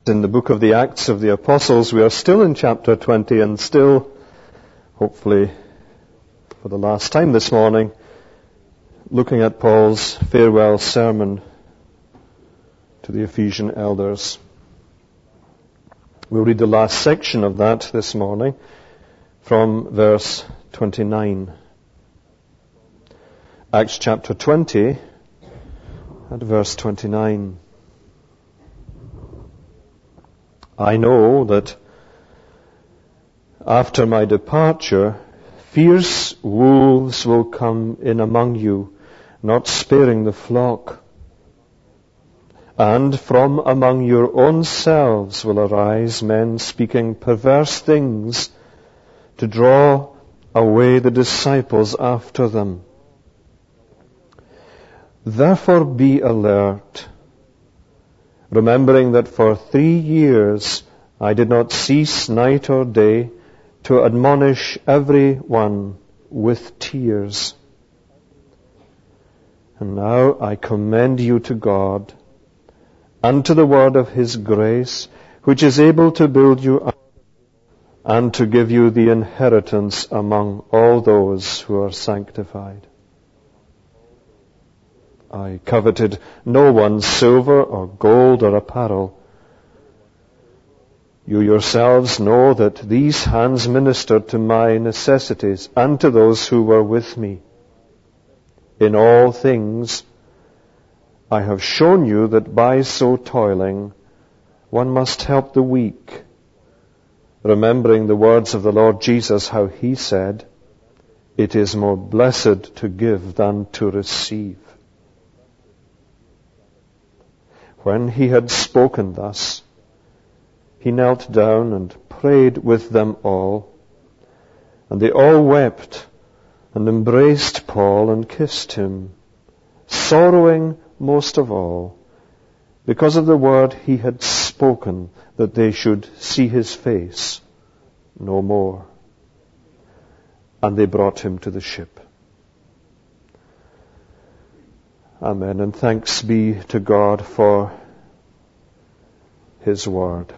In the book of the Acts of the Apostles, we are still in chapter 20 and still, hopefully for the last time this morning, looking at Paul's farewell sermon to the Ephesian elders. We'll read the last section of that this morning from verse 29. Acts chapter 20 and verse 29. I know that after my departure, fierce wolves will come in among you, not sparing the flock. And from among your own selves will arise men speaking perverse things to draw away the disciples after them. Therefore be alert, remembering that for 3 years I did not cease night or day to admonish every one with tears. And now I commend you to God and to the word of His grace, which is able to build you up and to give you the inheritance among all those who are sanctified. I coveted no one's silver or gold or apparel. You yourselves know that these hands ministered to my necessities and to those who were with me. In all things, I have shown you that by so toiling, one must help the weak, remembering the words of the Lord Jesus, how He said, "It is more blessed to give than to receive." When He had spoken thus, He knelt down and prayed with them all, and they all wept and embraced Paul and kissed him, sorrowing most of all, because of the word He had spoken, that they should see His face no more. And they brought him to the ship. Amen. And thanks be to God for His word.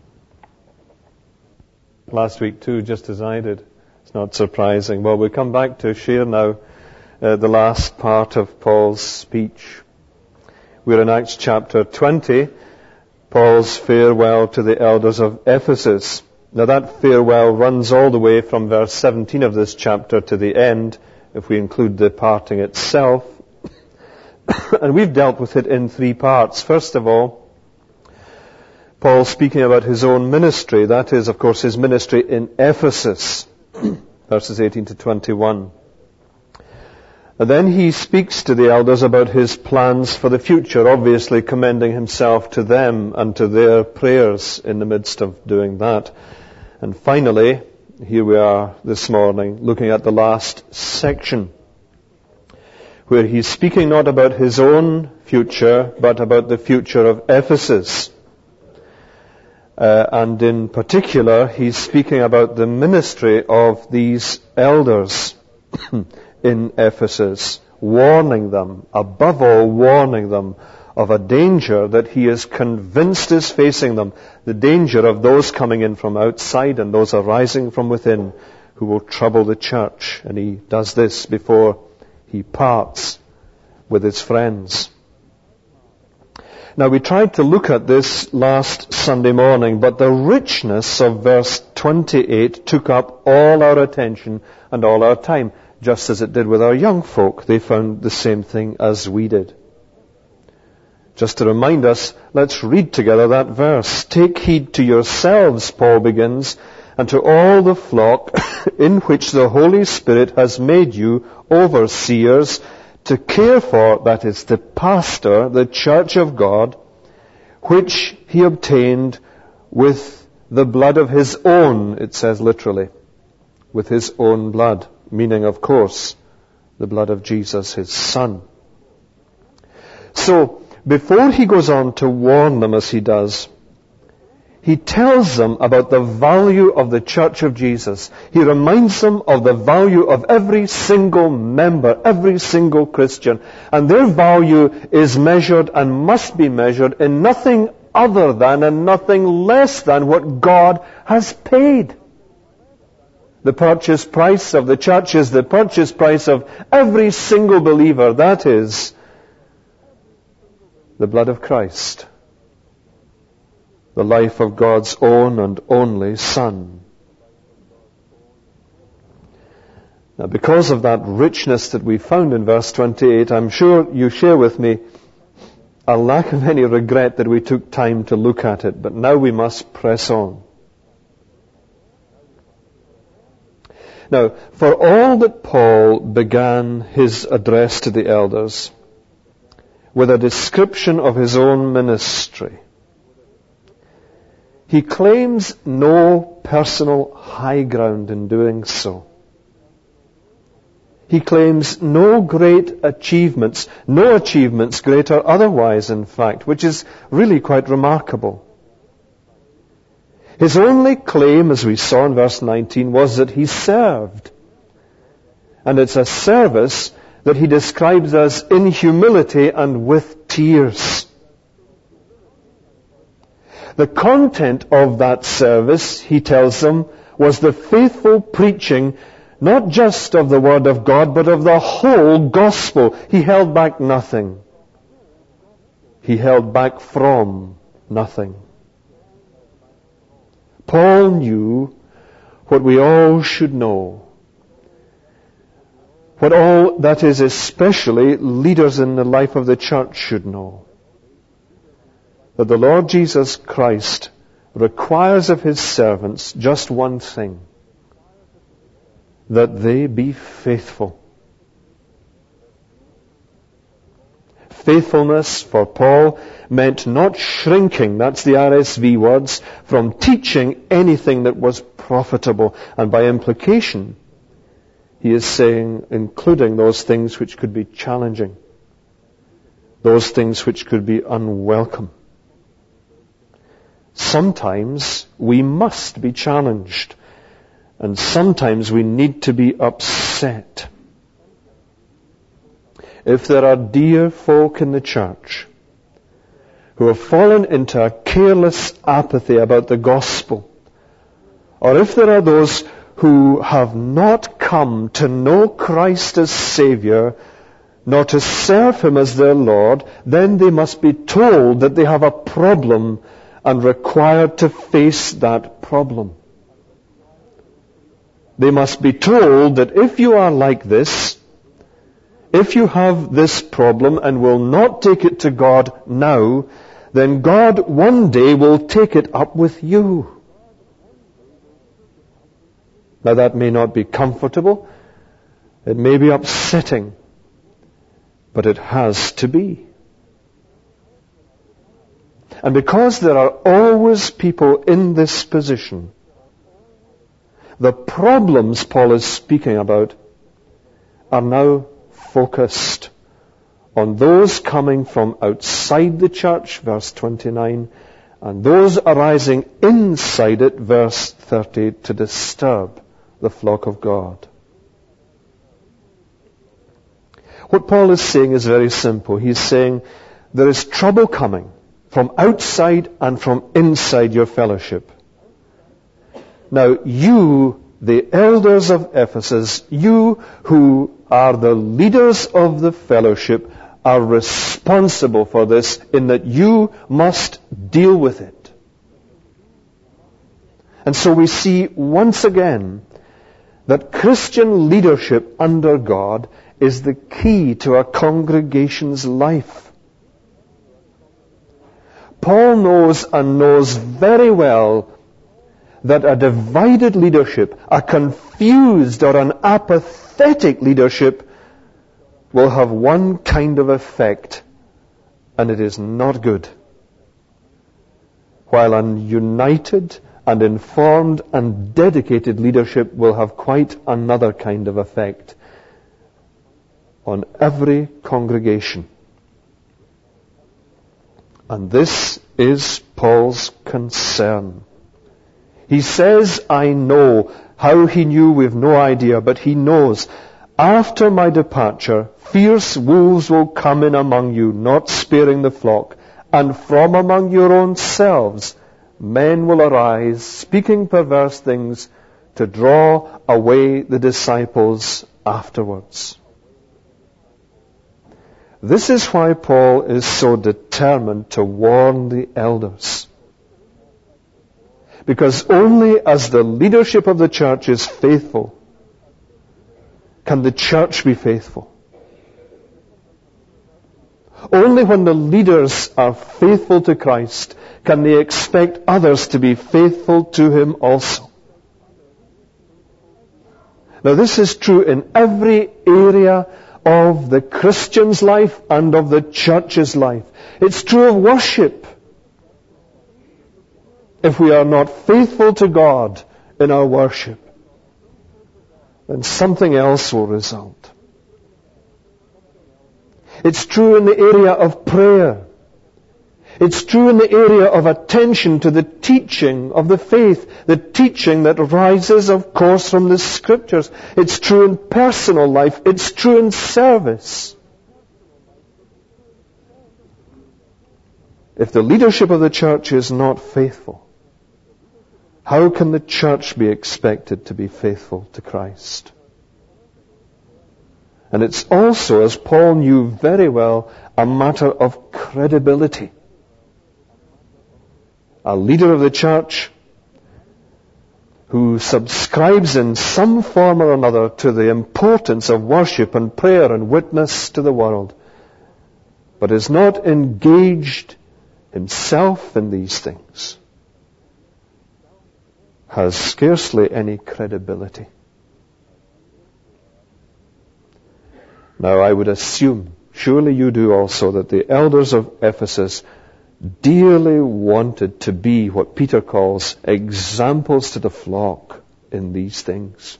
Last week too, just as I did. It's not surprising. Well, we come back to share now the last part of Paul's speech. We're in Acts chapter 20, Paul's farewell to the elders of Ephesus. Now that farewell runs all the way from verse 17 of this chapter to the end, if we include the parting itself. And we've dealt with it in 3 parts. First of all, Paul speaking about his own ministry. That is, of course, his ministry in Ephesus, verses 18 to 21. And then he speaks to the elders about his plans for the future, obviously commending himself to them and to their prayers in the midst of doing that. And finally, here we are this morning, looking at the last section, where he's speaking not about his own future, but about the future of Ephesus. And in particular, he's speaking about the ministry of these elders in Ephesus, warning them, above all warning them, of a danger that he is convinced is facing them, the danger of those coming in from outside and those arising from within who will trouble the church. And he does this before he parts with his friends. Now, we tried to look at this last Sunday morning, but the richness of verse 28 took up all our attention and all our time, just as it did with our young folk. They found the same thing as we did. Just to remind us, let's read together that verse. Take heed to yourselves, Paul begins, and to all the flock in which the Holy Spirit has made you overseers, to care for, that is, to pastor the church of God, which He obtained with the blood of His own, it says literally, with His own blood, meaning, of course, the blood of Jesus, His Son. So, before he goes on to warn them as he does, he tells them about the value of the Church of Jesus. He reminds them of the value of every single member, every single Christian. And their value is measured and must be measured in nothing other than and nothing less than what God has paid. The purchase price of the church is the purchase price of every single believer. That is the blood of Christ, the life of God's own and only Son. Now, because of that richness that we found in verse 28, I'm sure you share with me a lack of any regret that we took time to look at it, but now we must press on. Now, for all that Paul began his address to the elders with a description of his own ministry, he claims no personal high ground in doing so. He claims no great achievements, no achievements great or otherwise, in fact, which is really quite remarkable. His only claim, as we saw in verse 19, was that he served. And it's a service that he describes as in humility and with tears. The content of that service, he tells them, was the faithful preaching not just of the Word of God, but of the whole gospel. He held back nothing. He held back from nothing. Paul knew what we all should know. What all, that is especially leaders in the life of the church should know. That the Lord Jesus Christ requires of His servants just one thing: that they be faithful. Faithfulness for Paul meant not shrinking, that's the RSV words, from teaching anything that was profitable. And by implication, he is saying, including those things which could be challenging, those things which could be unwelcome. Sometimes we must be challenged, and sometimes we need to be upset. If there are dear folk in the church who have fallen into a careless apathy about the gospel, or if there are those who have not come to know Christ as Savior, nor to serve Him as their Lord, then they must be told that they have a problem and required to face that problem. They must be told that if you are like this, if you have this problem and will not take it to God now, then God one day will take it up with you. Now that may not be comfortable, it may be upsetting, but it has to be. And because there are always people in this position, the problems Paul is speaking about are now focused on those coming from outside the church, verse 29, and those arising inside it, verse 30, to disturb the flock of God. What Paul is saying is very simple. He's saying there is trouble coming from outside and from inside your fellowship. Now you, the elders of Ephesus, you who are the leaders of the fellowship, are responsible for this in that you must deal with it. And so we see once again that Christian leadership under God is the key to a congregation's life. Paul knows very well that a divided leadership, a confused or an apathetic leadership will have one kind of effect, and it is not good. While an united and informed and dedicated leadership will have quite another kind of effect on every congregation. And this is Paul's concern. He says, I know. How he knew, we've no idea, but he knows. After my departure, fierce wolves will come in among you, not sparing the flock, And from among your own selves men will arise, speaking perverse things, to draw away the disciples afterwards. This is why Paul is so determined to warn the elders. Because only as the leadership of the church is faithful can the church be faithful. Only when the leaders are faithful to Christ can they expect others to be faithful to Him also. Now this is true in every area of the Christian's life and of the church's life. It's true of worship. If we are not faithful to God in our worship, then something else will result. It's true in the area of prayer. It's true in the area of attention to the teaching of the faith, the teaching that rises, of course, from the Scriptures. It's true in personal life. It's true in service. If the leadership of the church is not faithful, how can the church be expected to be faithful to Christ? And it's also, as Paul knew very well, a matter of credibility. A leader of the church who subscribes in some form or another to the importance of worship and prayer and witness to the world, but is not engaged himself in these things, has scarcely any credibility. Now I would assume, surely you do also, that the elders of Ephesus dearly wanted to be what Peter calls examples to the flock in these things.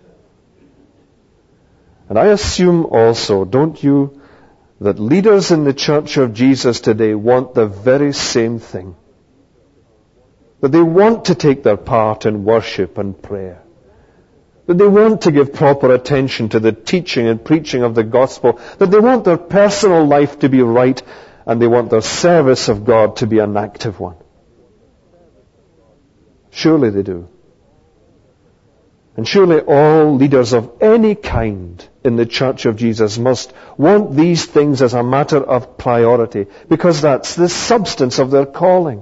And I assume also, don't you, that leaders in the Church of Jesus today want the very same thing. That they want to take their part in worship and prayer. That they want to give proper attention to the teaching and preaching of the gospel. That they want their personal life to be right, and they want their service of God to be an active one. Surely they do. And surely all leaders of any kind in the Church of Jesus must want these things as a matter of priority, because that's the substance of their calling.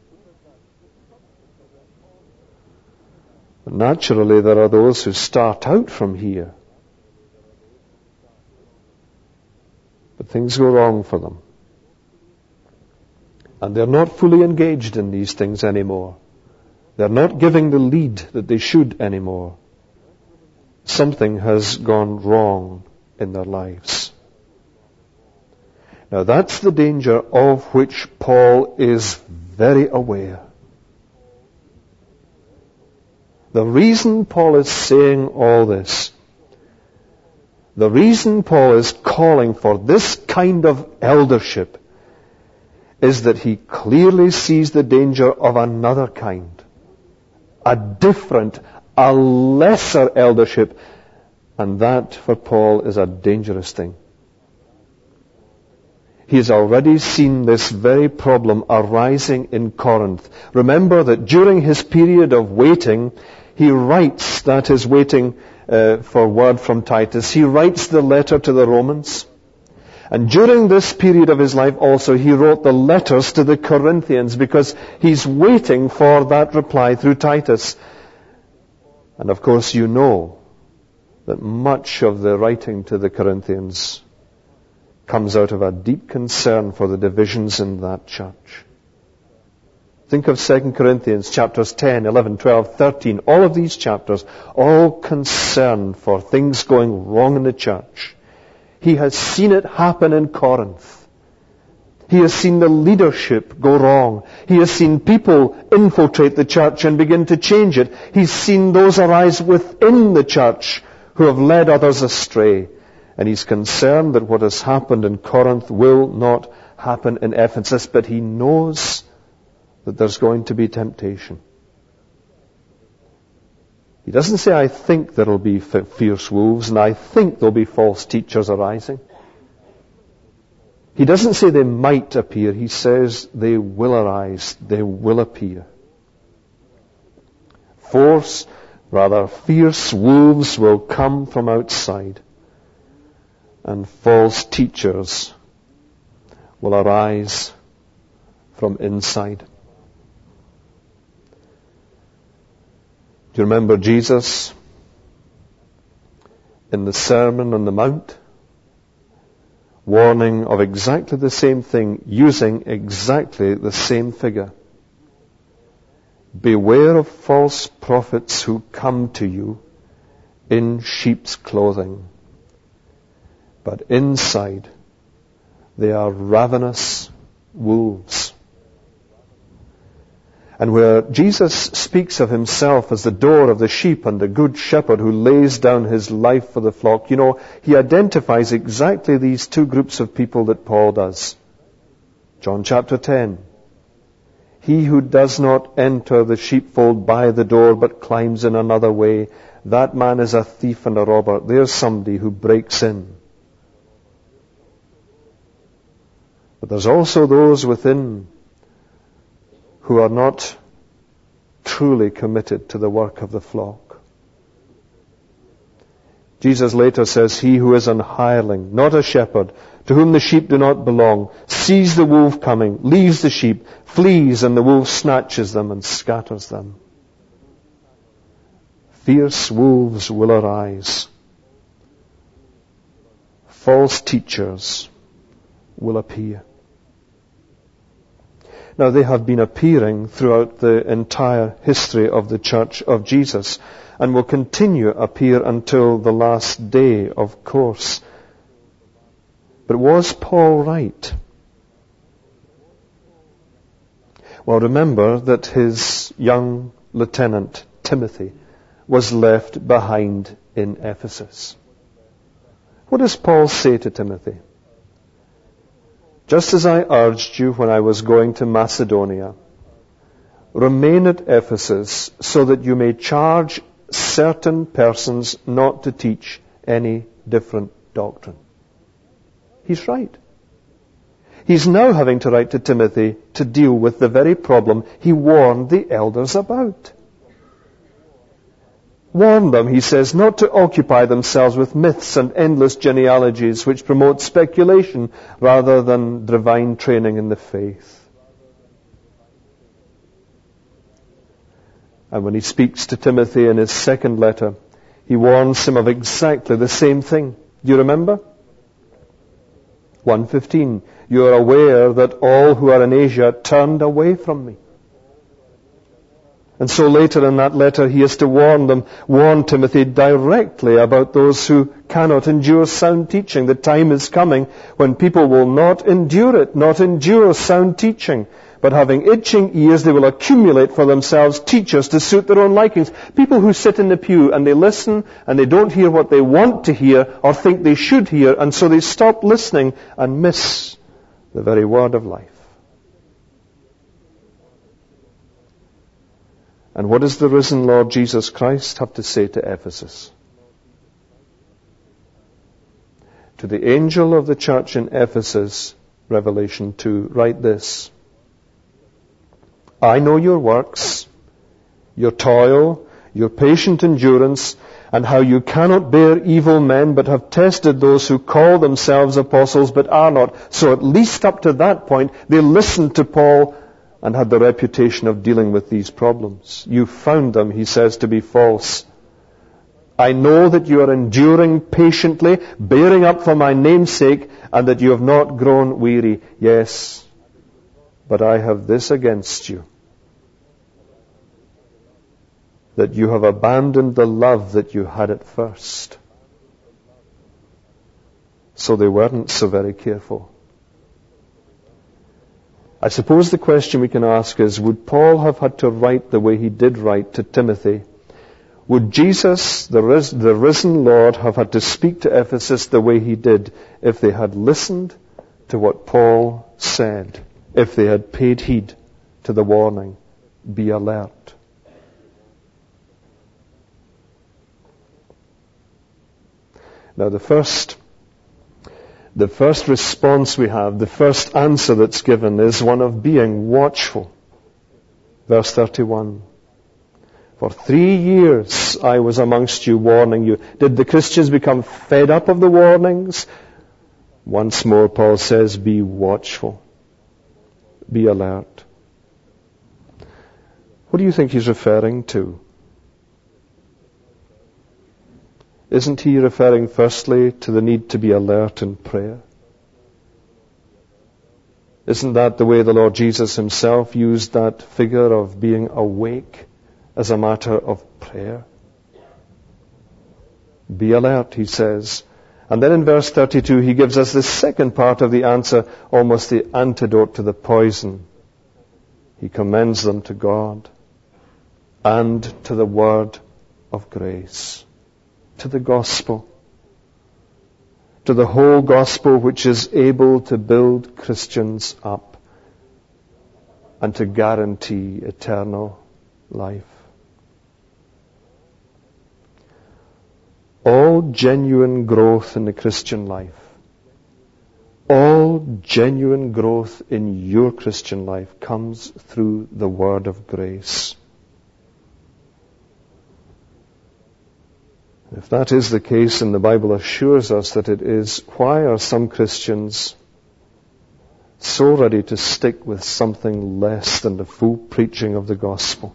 But naturally, there are those who start out from here, but things go wrong for them. And they're not fully engaged in these things anymore. They're not giving the lead that they should anymore. Something has gone wrong in their lives. Now that's the danger of which Paul is very aware. The reason Paul is saying all this, the reason Paul is calling for this kind of eldership, is that he clearly sees the danger of another kind. A different, a lesser eldership. And that, for Paul, is a dangerous thing. He has already seen this very problem arising in Corinth. Remember that during his period of waiting, he writes, that is waiting for word from Titus, he writes the letter to the Romans. And during this period of his life also, he wrote the letters to the Corinthians because he's waiting for that reply through Titus. And of course you know that much of the writing to the Corinthians comes out of a deep concern for the divisions in that church. Think of 2 Corinthians chapters 10, 11, 12, 13. All of these chapters, all concerned for things going wrong in the church. He has seen it happen in Corinth. He has seen the leadership go wrong. He has seen people infiltrate the church and begin to change it. He's seen those arise within the church who have led others astray. And he's concerned that what has happened in Corinth will not happen in Ephesus. But he knows that there's going to be temptation. He doesn't say, I think there will be fierce wolves and I think there'll be false teachers arising. He doesn't say they might appear. He says they will arise. They will appear. Fierce wolves will come from outside, and false teachers will arise from inside. Do you remember Jesus in the Sermon on the Mount, warning of exactly the same thing, using exactly the same figure? Beware of false prophets who come to you in sheep's clothing, but inside they are ravenous wolves. And where Jesus speaks of himself as the door of the sheep and the good shepherd who lays down his life for the flock, he identifies exactly these two groups of people that Paul does. John chapter 10. He who does not enter the sheepfold by the door but climbs in another way, that man is a thief and a robber. There's somebody who breaks in. But there's also those within who are not truly committed to the work of the flock. Jesus later says, he who is an hireling, not a shepherd, to whom the sheep do not belong, sees the wolf coming, leaves the sheep, flees, and the wolf snatches them and scatters them. Fierce wolves will arise. False teachers will appear. Now, they have been appearing throughout the entire history of the Church of Jesus and will continue to appear until the last day, of course. But was Paul right? Well, remember that his young lieutenant, Timothy, was left behind in Ephesus. What does Paul say to Timothy? Just as I urged you when I was going to Macedonia, remain at Ephesus so that you may charge certain persons not to teach any different doctrine. He's right. He's now having to write to Timothy to deal with the very problem he warned the elders about. Warn them, he says, not to occupy themselves with myths and endless genealogies which promote speculation rather than divine training in the faith. And when he speaks to Timothy in his second letter, he warns him of exactly the same thing. Do you remember? 1:15, you are aware that all who are in Asia turned away from me. And so later in that letter, he has to warn Timothy directly about those who cannot endure sound teaching. The time is coming when people will not endure sound teaching. But having itching ears, they will accumulate for themselves teachers to suit their own likings. People who sit in the pew and they listen and they don't hear what they want to hear or think they should hear, and so they stop listening and miss the very word of life. And what does the risen Lord Jesus Christ have to say to Ephesus? To the angel of the church in Ephesus, Revelation 2, write this: I know your works, your toil, your patient endurance, and how you cannot bear evil men, but have tested those who call themselves apostles but are not. So at least up to that point, they listened to Paul and had the reputation of dealing with these problems. You found them, he says, to be false. I know that you are enduring patiently, bearing up for my name's sake, and that you have not grown weary. Yes, but I have this against you, that you have abandoned the love that you had at first. So they weren't so very careful. I suppose the question we can ask is, would Paul have had to write the way he did write to Timothy? Would Jesus, the risen Lord, have had to speak to Ephesus the way he did if they had listened to what Paul said, if they had paid heed to the warning, be alert? Now the first the first response we have, the first answer that's given is one of being watchful. Verse 31. For 3 years I was amongst you warning you. Did the Christians become fed up of the warnings? Once more, Paul says, be watchful. Be alert. What do you think he's referring to? Isn't he referring firstly to the need to be alert in prayer? Isn't that the way the Lord Jesus himself used that figure of being awake as a matter of prayer? Be alert, he says. And then in verse 32 he gives us the second part of the answer, almost the antidote to the poison. He commends them to God and to the word of grace, to the gospel, to the whole gospel which is able to build Christians up and to guarantee eternal life. All genuine growth in the Christian life, all genuine growth in your Christian life comes through the word of grace. If that is the case, and the Bible assures us that it is, why are some Christians so ready to stick with something less than the full preaching of the gospel?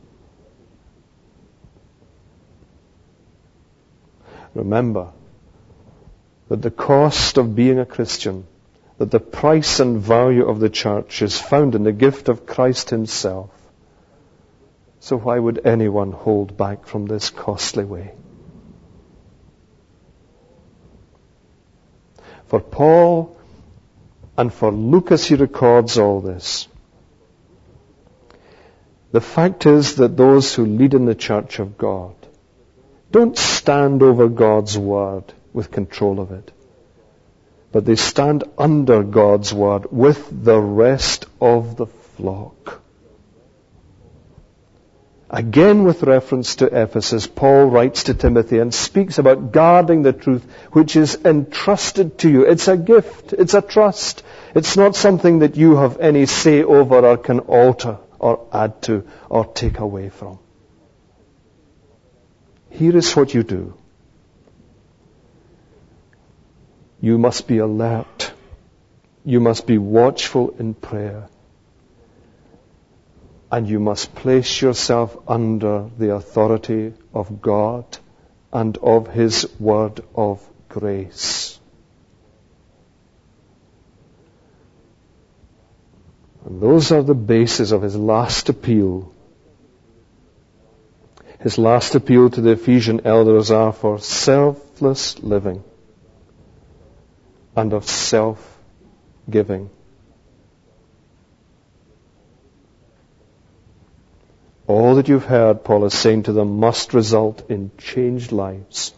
Remember that the cost of being a Christian, that the price and value of the church is found in the gift of Christ himself. So why would anyone hold back from this costly way? For Paul and for Luke, as he records all this, the fact is that those who lead in the church of God don't stand over God's word with control of it, but they stand under God's word with the rest of the flock. Again, with reference to Ephesus, Paul writes to Timothy and speaks about guarding the truth which is entrusted to you. It's a gift. It's a trust. It's not something that you have any say over or can alter or add to or take away from. Here is what you do. You must be alert. You must be watchful in prayer. And you must place yourself under the authority of God and of his word of grace. And those are the bases of his last appeal. His last appeal to the Ephesian elders are for selfless living and of self-giving. All that you've heard, Paul is saying to them, must result in changed lives.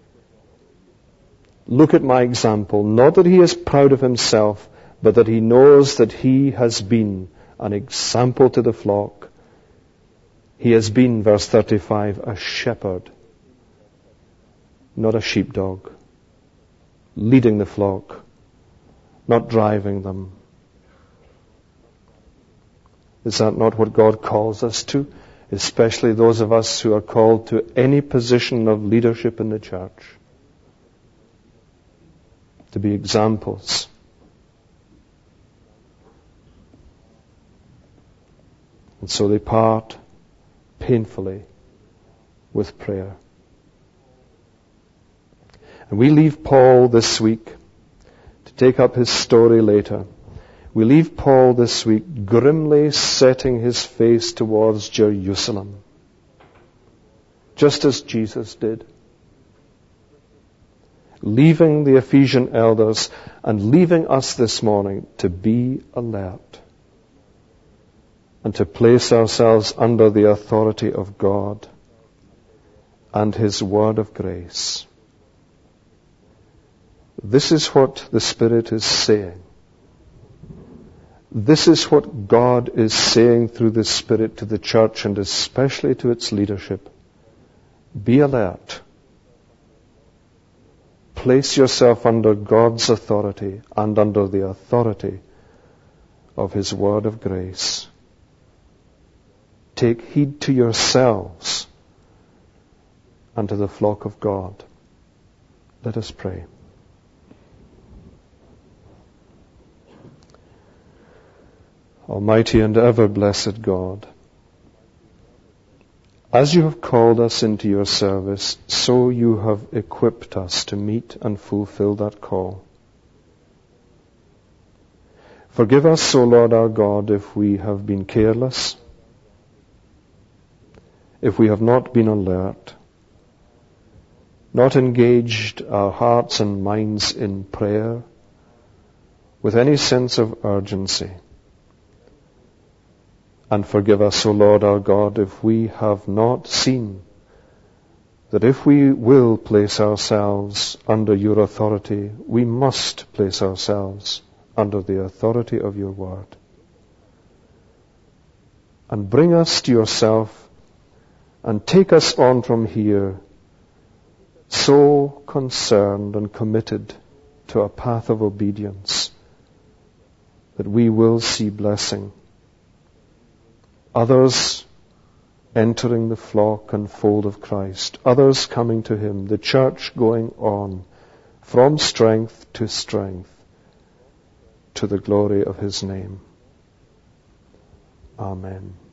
Look at my example. Not that he is proud of himself, but that he knows that he has been an example to the flock. He has been, verse 35, a shepherd, not a sheepdog, leading the flock, not driving them. Is that not what God calls us to? Especially those of us who are called to any position of leadership in the church. To be examples. And so they part painfully with prayer. And we leave Paul this week to take up his story later. We leave Paul this week grimly setting his face towards Jerusalem, just as Jesus did. Leaving the Ephesian elders and leaving us this morning to be alert and to place ourselves under the authority of God and his word of grace. This is what the Spirit is saying. This is what God is saying through the Spirit to the church and especially to its leadership. Be alert. place yourself under God's authority and under the authority of His word of grace. Take heed to yourselves and to the flock of God. Let us pray. Almighty and ever-blessed God, as you have called us into your service, so you have equipped us to meet and fulfill that call. Forgive us, O Lord our God, if we have been careless, if we have not been alert, not engaged our hearts and minds in prayer with any sense of urgency. And forgive us, O Lord our God, if we have not seen that if we will place ourselves under your authority, we must place ourselves under the authority of your word. And bring us to yourself and take us on from here so concerned and committed to a path of obedience that we will see blessing. Others entering the flock and fold of Christ, others coming to Him, the church going on from strength to strength to the glory of His name. Amen.